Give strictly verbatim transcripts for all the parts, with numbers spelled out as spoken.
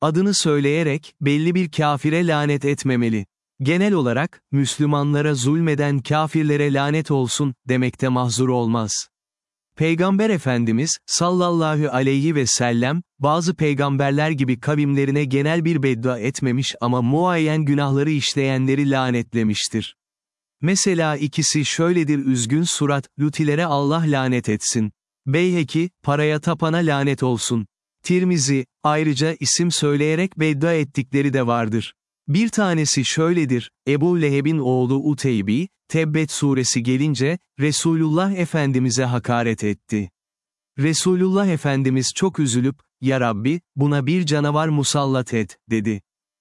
adını söyleyerek, belli bir kafire lanet etmemeli. Genel olarak, Müslümanlara zulmeden kafirlere lanet olsun, demekte mahzur olmaz. Peygamber Efendimiz, sallallahu aleyhi ve sellem, bazı peygamberler gibi kavimlerine genel bir beddua etmemiş ama muayyen günahları işleyenleri lanetlemiştir. Mesela ikisi şöyledir: üzgün surat, Lutilere Allah lanet etsin. Beyheki, paraya tapana lanet olsun. Tirmizi, ayrıca isim söyleyerek beddua ettikleri de vardır. Bir tanesi şöyledir: Ebu Leheb'in oğlu Uteybi, Tebbet suresi gelince, Resulullah Efendimiz'e hakaret etti. Resulullah Efendimiz çok üzülüp, "Ya Rabbi, buna bir canavar musallat et," dedi.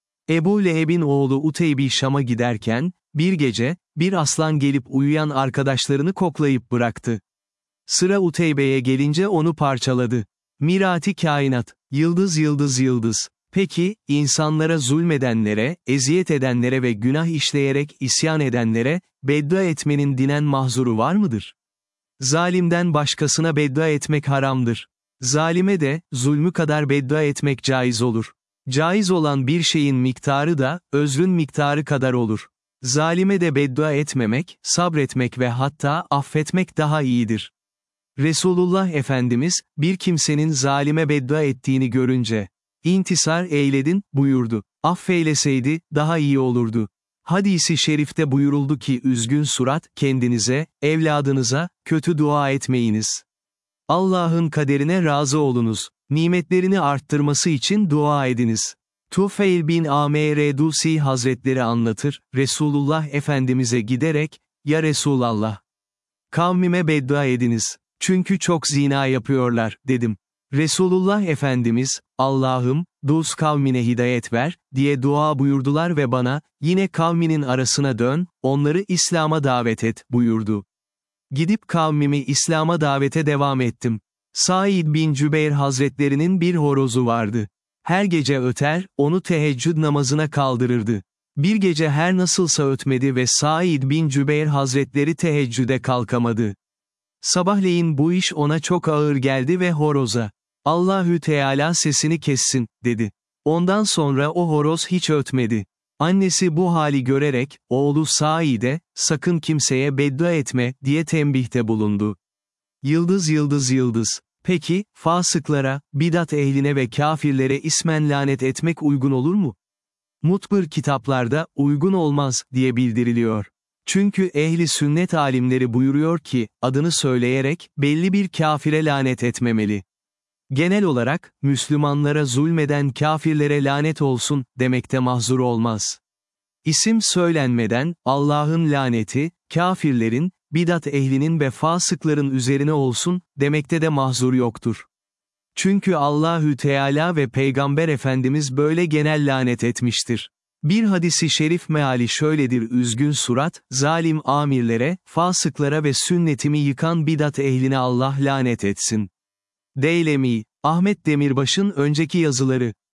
Ebu Leheb'in oğlu Uteybi Şam'a giderken, bir gece, bir aslan gelip uyuyan arkadaşlarını koklayıp bıraktı. Sıra Uteybe'ye gelince onu parçaladı. Mirati kainat, yıldız yıldız yıldız. Peki, insanlara zulmedenlere, eziyet edenlere ve günah işleyerek isyan edenlere, beddua etmenin dinen mahzuru var mıdır? Zalimden başkasına beddua etmek haramdır. Zalime de, zulmü kadar beddua etmek caiz olur. Caiz olan bir şeyin miktarı da, özrün miktarı kadar olur. Zalime de beddua etmemek, sabretmek ve hatta affetmek daha iyidir. Resulullah Efendimiz, bir kimsenin zalime beddua ettiğini görünce, "İntisar eyledin," buyurdu. Affeyleseydi, daha iyi olurdu. Hadis-i şerifte buyuruldu ki üzgün surat, kendinize, evladınıza, kötü dua etmeyiniz. Allah'ın kaderine razı olunuz. Nimetlerini arttırması için dua ediniz. Tufeil bin Amr Dusi Hazretleri anlatır, Resulullah Efendimiz'e giderek, "Ya Resulallah, kavmime beddua ediniz. Çünkü çok zina yapıyorlar," dedim. Resulullah Efendimiz, "Allah'ım, Dus kavmine hidayet ver," diye dua buyurdular ve bana, "Yine kavminin arasına dön, onları İslam'a davet et," buyurdu. Gidip kavmimi İslam'a davete devam ettim. Said bin Cübeyr Hazretlerinin bir horozu vardı. Her gece öter, onu teheccüd namazına kaldırırdı. Bir gece her nasılsa ötmedi ve Said bin Cübeyr Hazretleri teheccüde kalkamadı. Sabahleyin bu iş ona çok ağır geldi ve horoza, "Allahü Teala sesini kessin," dedi. Ondan sonra o horoz hiç ötmedi. Annesi bu hali görerek, oğlu Said'e, "Sakın kimseye beddua etme," diye tembihte bulundu. Yıldız yıldız yıldız. Peki, fasıklara, bidat ehline ve kafirlere ismen lanet etmek uygun olur mu? Mutbır kitaplarda, uygun olmaz, diye bildiriliyor. Çünkü ehli sünnet alimleri buyuruyor ki, adını söyleyerek, belli bir kafire lanet etmemeli. Genel olarak, Müslümanlara zulmeden kafirlere lanet olsun, demekte mahzur olmaz. İsim söylenmeden, Allah'ın laneti, kafirlerin, bidat ehlinin ve fasıkların üzerine olsun, demekte de mahzur yoktur. Çünkü Allahü Teala ve Peygamber Efendimiz böyle genel lanet etmiştir. Bir hadisi şerif meali şöyledir: üzgün surat, zalim amirlere, fasıklara ve sünnetimi yıkan bidat ehline Allah lanet etsin. Deylemi, Ahmet Demirbaş'ın önceki yazıları.